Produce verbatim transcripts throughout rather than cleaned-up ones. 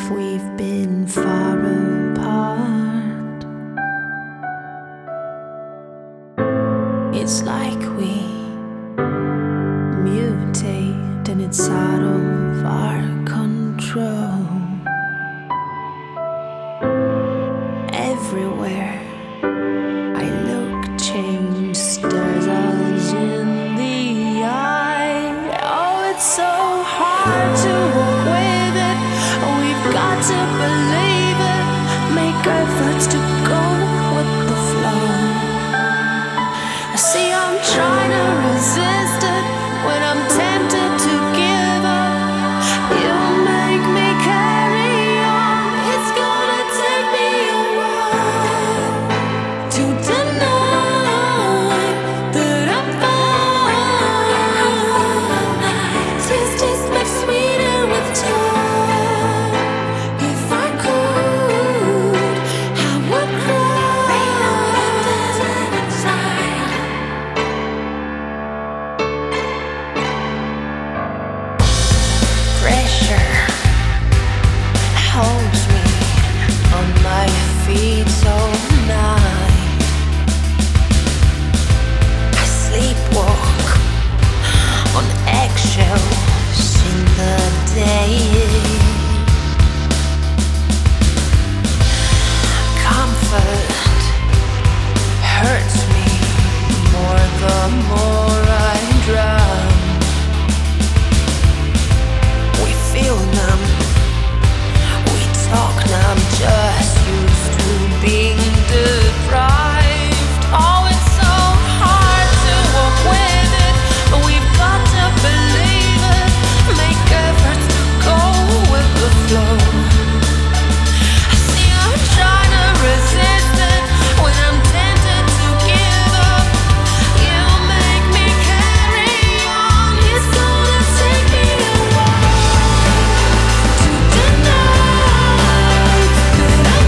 we've been far apart. It's like we mutate and it's out of our control. Everywhere I look, change stares us in the eye. Oh, it's so hard to walk with it. We've got to believe it. Make efforts to go with the flow. I see I'm trying to resist it when I'm tempted to give up. You make me carry on. It's gonna take me a while to deny that I'm fine. Taste tastes much sweeter with time. If I could, I would cry. Pressure holds me on my feet all night. I sleepwalk on eggshells in the day. Comfort hurts me more the more I drown. We feel numb, we talk numb, just used to being deprived. Oh, it's so hard to walk with it, but we've got to believe it. Make efforts to go with the flow. I see I'm trying to resist it when I'm tempted to give up. You make me carry on. It's gonna take me a while to deny that I'm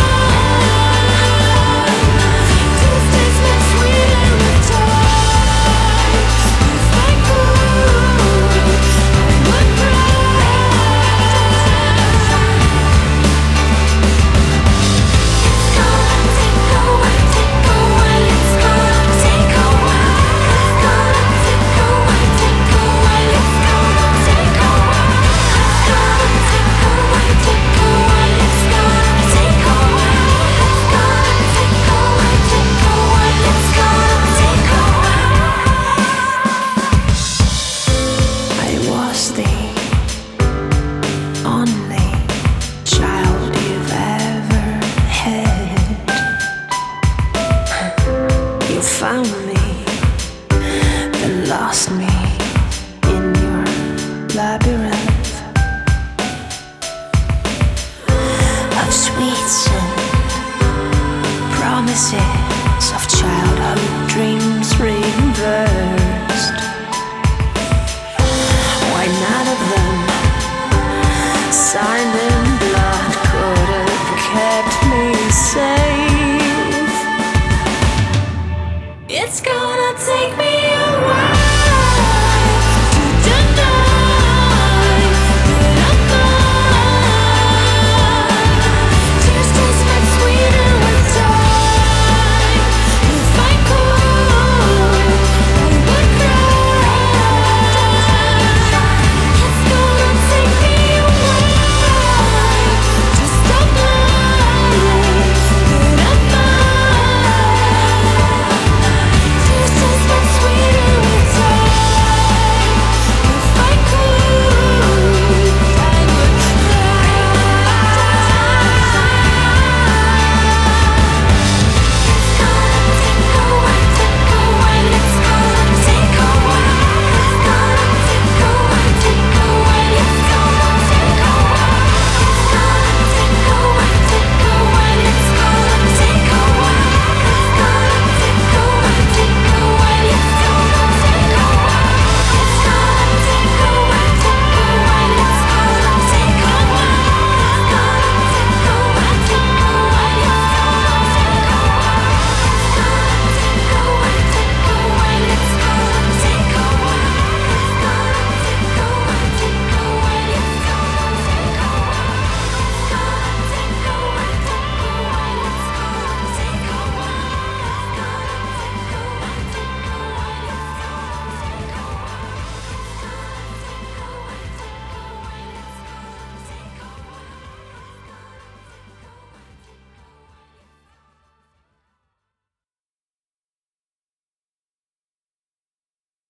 fine. Taste tastes much sweeter with time. If I could, I would cry. It's gonna take a while, take a while. It's gonna take a while. It's gonna take a while, take a while. It's gonna take a while. It's gonna take a while, take a while. It's gonna take a while. It's gonna take a while, take a while. It's gonna take a while. I was the only child you've ever had. You found me, then lost me in your labyrinth.